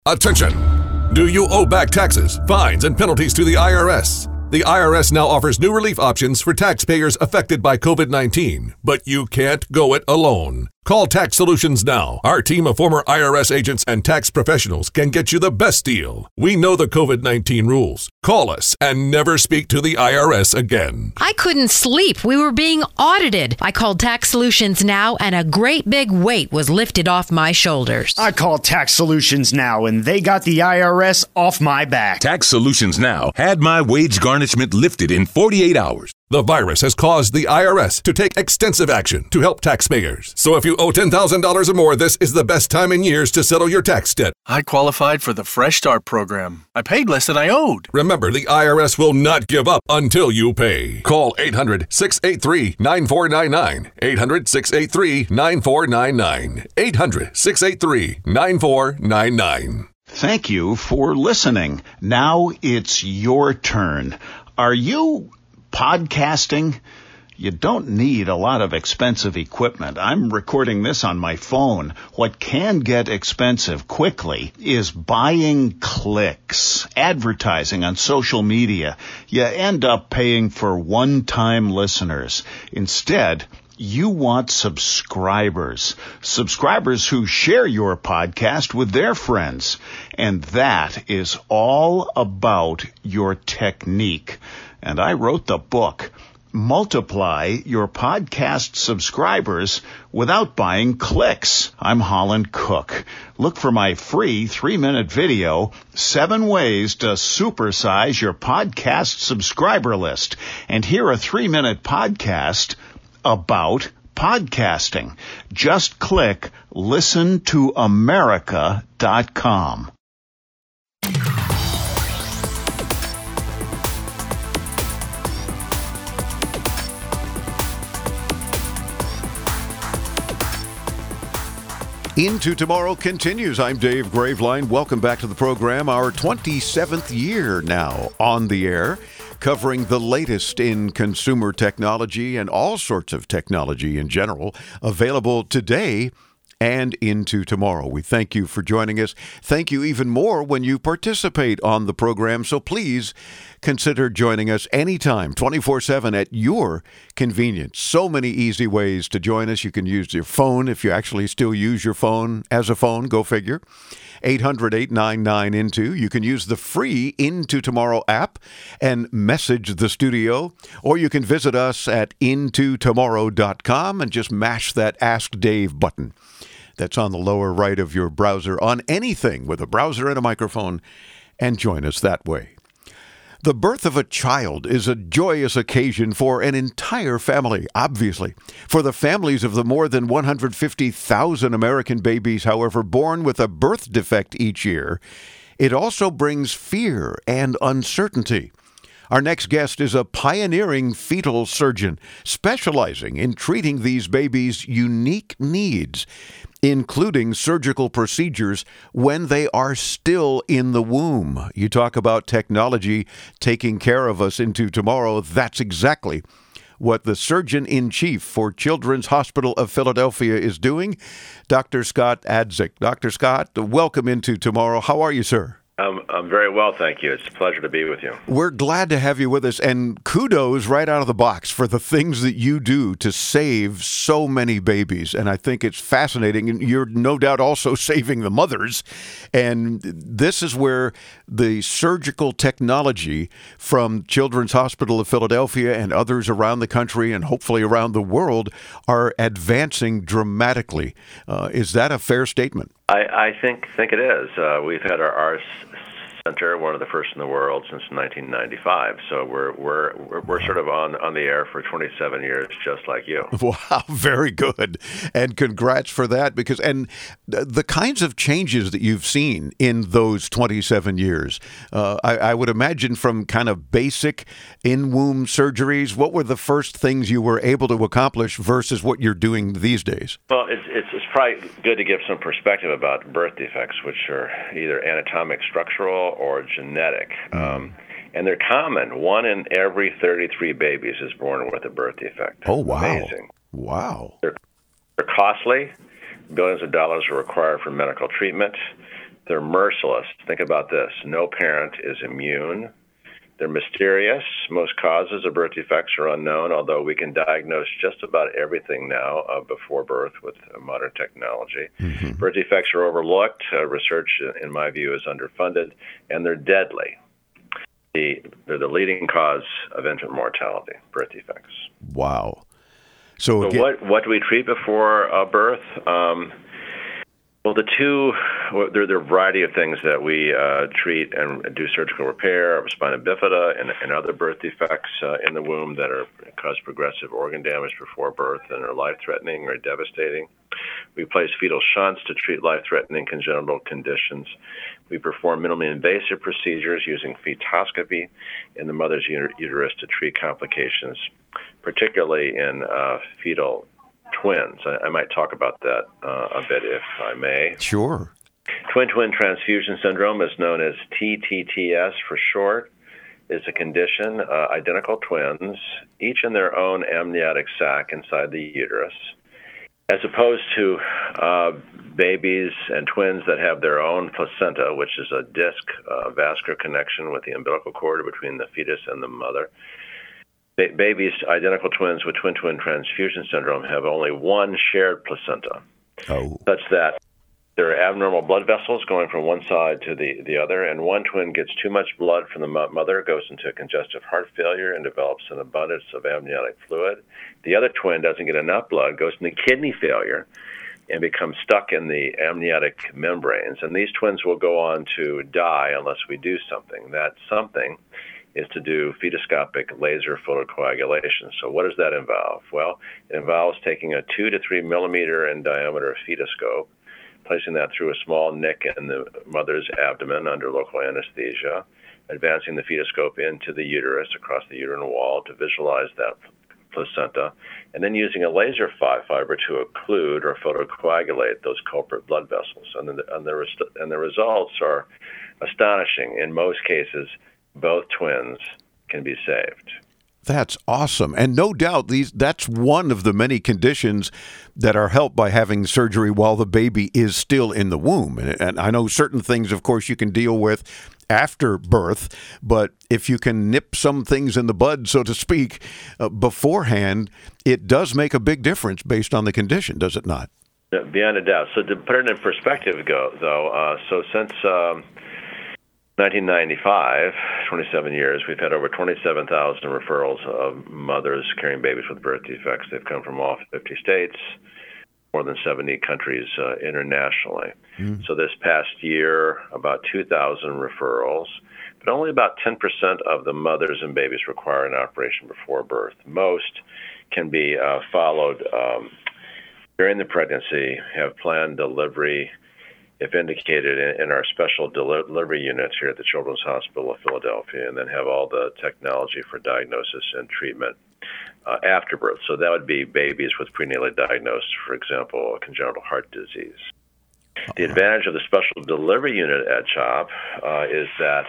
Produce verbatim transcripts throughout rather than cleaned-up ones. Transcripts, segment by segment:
Attention! Do you owe back taxes, fines, and penalties to the I R S? The I R S now offers new relief options for taxpayers affected by COVID nineteen, but you can't go it alone. Call Tax Solutions now. Our team of former I R S agents and tax professionals can get you the best deal. We know the COVID nineteen rules. Call us and never speak to the I R S again. I couldn't sleep. We were being audited. I called Tax Solutions now, and a great big weight was lifted off my shoulders. I called Tax Solutions now, and they got the I R S off my back. Tax Solutions now had my wage garnishment lifted in forty-eight hours. The virus has caused the I R S to take extensive action to help taxpayers. So if you owe ten thousand dollars or more, this is the best time in years to settle your tax debt. I qualified for the Fresh Start program. I paid less than I owed. Remember, the I R S will not give up until you pay. Call eight hundred, six eight three, nine four nine nine. eight hundred, six eight three, nine four nine nine. eight hundred, six eight three, nine four nine nine. Thank you for listening. Now it's your turn. Are you podcasting? You don't need a lot of expensive equipment. I'm recording this on my phone. What can get expensive quickly is buying clicks, advertising on social media. You end up paying for one-time listeners. Instead, you want subscribers. Subscribers who share your podcast with their friends. And that is all about your technique. And I wrote the book, Multiply Your Podcast Subscribers Without Buying Clicks. I'm Holland Cook. Look for my free three-minute video, Seven Ways to Supersize Your Podcast Subscriber List, and hear a three-minute podcast about podcasting. Just click listen to america dot com. Into Tomorrow continues. I'm Dave Graveline. Welcome back to the program. Our twenty-seventh year now on the air, covering the latest in consumer technology and all sorts of technology in general, available today and into tomorrow. We thank you for joining us. Thank you even more when you participate on the program. So please consider joining us anytime, twenty-four seven at your convenience. So many easy ways to join us. You can use your phone if you actually still use your phone as a phone. Go figure. eight hundred, eight nine nine, into. You can use the free Into Tomorrow app and message the studio, or you can visit us at into tomorrow dot com and just mash that Ask Dave button. That's on the lower right of your browser on anything with a browser and a microphone, and join us that way. The birth of a child is a joyous occasion for an entire family, obviously. For the families of the more than one hundred fifty thousand American babies, however, born with a birth defect each year, it also brings fear and uncertainty. Our next guest is a pioneering fetal surgeon specializing in treating these babies' unique needs, including surgical procedures when they are still in the womb. You talk about technology taking care of us into tomorrow. That's exactly what the Surgeon-in-Chief for Children's Hospital of Philadelphia is doing, Doctor Scott Adzik. Doctor Scott, welcome into tomorrow. How are you, sir? Um, I'm very well, thank you. It's a pleasure to be with you. We're glad to have you with us, and kudos right out of the box for the things that you do to save so many babies. And I think it's fascinating, and you're no doubt also saving the mothers. And this is where the surgical technology from Children's Hospital of Philadelphia and others around the country and hopefully around the world are advancing dramatically. Uh, is that a fair statement? I, I think think it is. Uh, we've had our R S Center, one of the first in the world, since nineteen ninety-five. So we're we're we're, we're sort of on, on the air for twenty-seven years, just like you. Wow, very good, and congrats for that. Because and the kinds of changes that you've seen in those twenty-seven years, uh, I, I would imagine from kind of basic in-womb surgeries. What were the first things you were able to accomplish versus what you're doing these days? Well, it's it's, it's probably good to give some perspective about birth defects, which are either anatomic, structural, or genetic. Um, and they're common. One in every thirty-three babies is born with a birth defect. Oh, wow. Amazing. Wow. They're, they're costly. Billions of dollars are required for medical treatment. They're merciless. Think about this. No parent is immune. They're mysterious. Most causes of birth defects are unknown, although we can diagnose just about everything now uh, before birth with uh, modern technology. Mm-hmm. Birth defects are overlooked. Uh, research, in my view, is underfunded, and they're deadly. The, they're the leading cause of infant mortality, birth defects. Wow. So, so again, what, what do we treat before uh, birth? Um, Well, the two, well, there, there are a variety of things that we uh, treat and do surgical repair of spina bifida and, and other birth defects uh, in the womb that are cause progressive organ damage before birth and are life-threatening or devastating. We place fetal shunts to treat life-threatening congenital conditions. We perform minimally invasive procedures using fetoscopy in the mother's uterus to treat complications, particularly in uh, fetal twins. I, I might talk about that uh, a bit if I may. Sure. Twin-twin transfusion syndrome is known as T T T S for short. It's a condition, uh, identical twins, each in their own amniotic sac inside the uterus, as opposed to uh, babies and twins that have their own placenta, which is a disc uh, vascular connection with the umbilical cord between the fetus and the mother. Ba- babies, identical twins with twin-twin transfusion syndrome, have only one shared placenta, oh. such that there are abnormal blood vessels going from one side to the, the other, and one twin gets too much blood from the mother, goes into congestive heart failure, and develops an abundance of amniotic fluid. The other twin doesn't get enough blood, goes into kidney failure, and becomes stuck in the amniotic membranes. And these twins will go on to die unless we do something. That something is to do fetoscopic laser photocoagulation. So what does that involve? Well, it involves taking a two to three millimeter in diameter fetoscope, placing that through a small nick in the mother's abdomen under local anesthesia, advancing the fetoscope into the uterus across the uterine wall to visualize that placenta, and then using a laser fiber to occlude or photocoagulate those culprit blood vessels. And the, and the, and the results are astonishing. In most cases, both twins can be saved. That's awesome. And no doubt these that's one of the many conditions that are helped by having surgery while the baby is still in the womb. And, and I know certain things, of course, you can deal with after birth, but if you can nip some things in the bud, so to speak, uh, beforehand, it does make a big difference based on the condition, does it not? Beyond a doubt. So to put it in perspective, go, though, uh, so since um, nineteen ninety-five, twenty-seven years, we've had over twenty-seven thousand referrals of mothers carrying babies with birth defects. They've come from all fifty states, more than seventy countries uh, internationally. Mm. So this past year, about two thousand referrals, but only about ten percent of the mothers and babies require an operation before birth. Most can be uh, followed um, during the pregnancy, have planned delivery, if indicated, in, in our special delivery units here at the Children's Hospital of Philadelphia, and then have all the technology for diagnosis and treatment uh, after birth. So that would be babies with prenatally diagnosed, for example, congenital heart disease. The advantage of the special delivery unit at CHOP uh, is that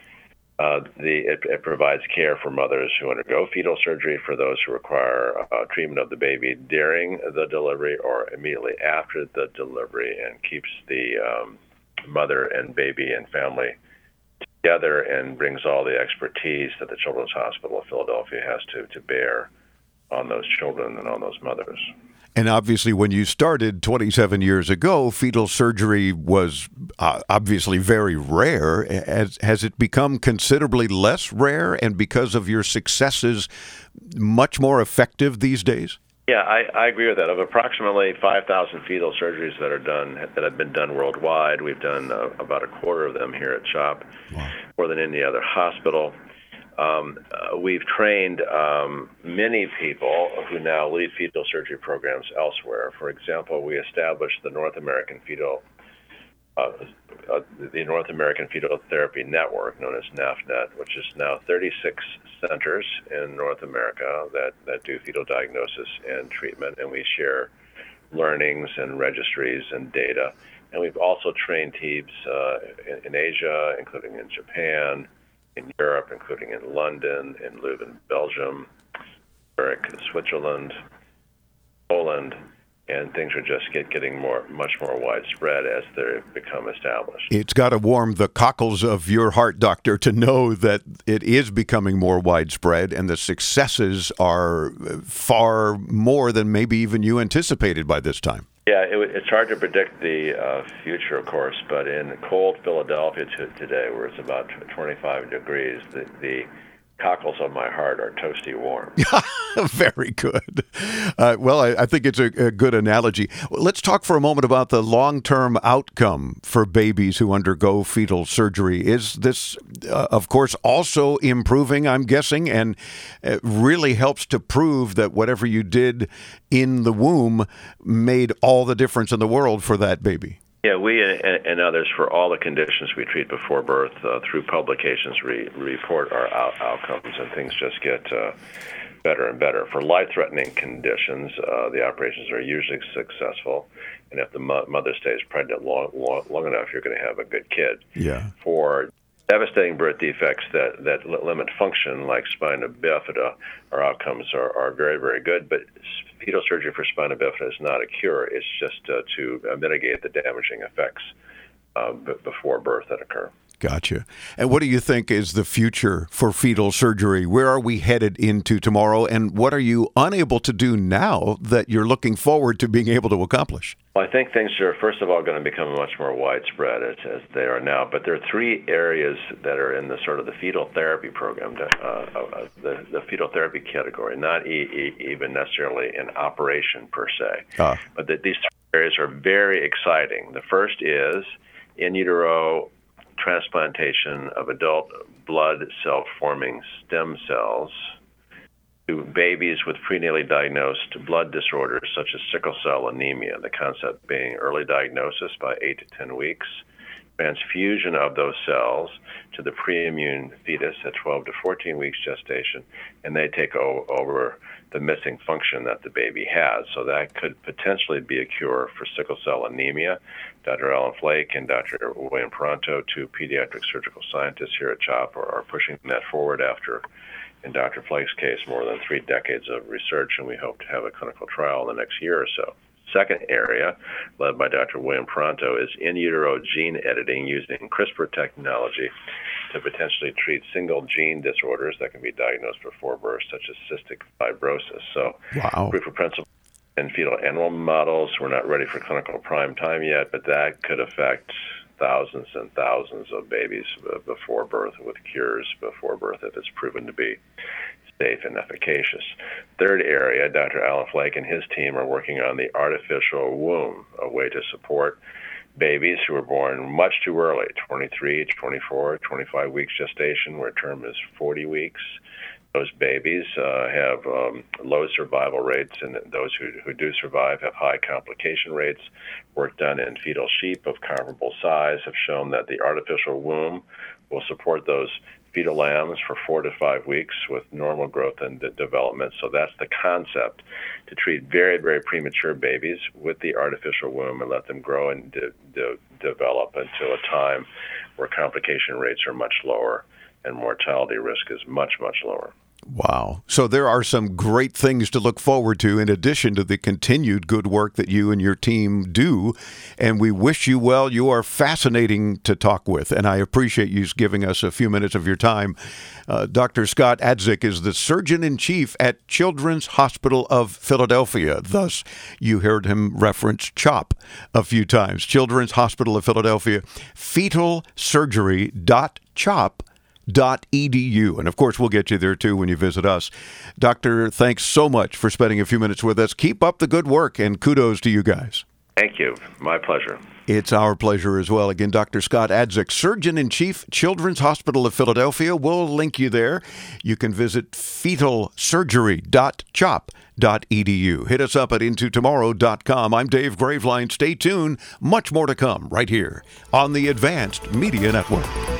uh, the it, it provides care for mothers who undergo fetal surgery, for those who require uh, treatment of the baby during the delivery or immediately after the delivery, and keeps the um, mother and baby and family together and brings all the expertise that the Children's Hospital of Philadelphia has to, to bear on those children and on those mothers. And obviously, when you started twenty-seven years ago, fetal surgery was uh, obviously very rare. Has, has it become considerably less rare, and because of your successes, much more effective these days? Yeah, I, I agree with that. Of approximately five thousand fetal surgeries that are done, that have been done worldwide, we've done uh, about a quarter of them here at CHOP, wow. more than any other hospital. Um, uh, we've trained um, many people who now lead fetal surgery programs elsewhere. For example, we established the North American Fetal uh, uh, the North American Fetal Therapy Network, known as NAFNet, which is now thirty-six centers in North America that, that do fetal diagnosis and treatment, and we share learnings and registries and data. And we've also trained teams uh, in, in Asia, including in Japan, in Europe, including in London, in Leuven, Belgium, Zurich, Switzerland, Poland, and things are just get, getting more, much more widespread as they become established. It's got to warm the cockles of your heart, Doctor, to know that it is becoming more widespread and the successes are far more than maybe even you anticipated by this time. Yeah, it, it's hard to predict the uh, future, of course, but in cold Philadelphia t- today, where it's about twenty-five degrees, the, the cockles of my heart are toasty warm. Very good. Uh, well, I, I think it's a, a good analogy. Well, let's talk for a moment about the long-term outcome for babies who undergo fetal surgery. Is this, uh, of course, also improving, I'm guessing, and it really helps to prove that whatever you did in the womb made all the difference in the world for that baby? Yeah, we and, and others, for all the conditions we treat before birth, uh, through publications, re- report our out- outcomes, and things just get uh, better and better. For life-threatening conditions, uh, the operations are usually successful, and if the mo- mother stays pregnant long, long, long enough, you're going to have a good kid. Yeah. For devastating birth defects that, that limit function, like spina bifida, our outcomes are, are very, very good. But fetal surgery for spina bifida is not a cure. It's just uh, to uh, mitigate the damaging effects uh, b- before birth that occur. Gotcha. And what do you think is the future for fetal surgery? Where are we headed into tomorrow? And what are you unable to do now that you're looking forward to being able to accomplish? Well, I think things are, first of all, going to become much more widespread as, as they are now. But there are three areas that are in the sort of the fetal therapy program, uh, uh, the, the fetal therapy category, not e- e- even necessarily an operation per se. Uh. But the, these three areas are very exciting. The first is in utero transplantation of adult blood cell-forming stem cells to babies with prenatally diagnosed blood disorders such as sickle cell anemia, the concept being early diagnosis by eight to ten weeks, transfusion of those cells to the pre-immune fetus at twelve to fourteen weeks gestation, and they take o- over the missing function that the baby has. So that could potentially be a cure for sickle cell anemia. Doctor Alan Flake and Doctor William Pronto, two pediatric surgical scientists here at CHOP, are, are pushing that forward after, in Doctor Flake's case, more than three decades of research, and we hope to have a clinical trial in the next year or so. Second area, led by Doctor William Pronto, is in utero gene editing using CRISPR technology to potentially treat single gene disorders that can be diagnosed before birth, such as cystic fibrosis. So, wow. Proof of principle in fetal animal models. We're not ready for clinical prime time yet, but that could affect thousands and thousands of babies before birth with cures before birth if it's proven to be safe and efficacious. Third area, Doctor Alan Flake and his team are working on the artificial womb, a way to support babies who are born much too early, twenty-three, twenty-four, twenty-five weeks gestation, where term is forty weeks. Those babies uh, have um, low survival rates, and those who, who do survive have high complication rates. Work done in fetal sheep of comparable size have shown that the artificial womb will support those fetal lambs for four to five weeks with normal growth and de- development. So that's the concept, to treat very, very premature babies with the artificial womb and let them grow and de- de- develop until a time where complication rates are much lower and mortality risk is much, much lower. Wow. So there are some great things to look forward to in addition to the continued good work that you and your team do. And we wish you well. You are fascinating to talk with, and I appreciate you giving us a few minutes of your time. Uh, Doctor Scott Adzik is the Surgeon-in-Chief at Children's Hospital of Philadelphia. Thus, you heard him reference CHOP a few times. Children's Hospital of Philadelphia, fetal surgery dot chop dot e d u. And of course, we'll get you there too when you visit us. Doctor, thanks so much for spending a few minutes with us. Keep up the good work, and kudos to you guys. Thank you. My pleasure. It's our pleasure as well. Again, Doctor Scott Adzik, Surgeon-in-Chief, Children's Hospital of Philadelphia. We'll link you there. You can visit fetal surgery dot chop dot e d u. Hit us up at into tomorrow dot com. I'm Dave Graveline. Stay tuned. Much more to come right here on the Advanced Media Network.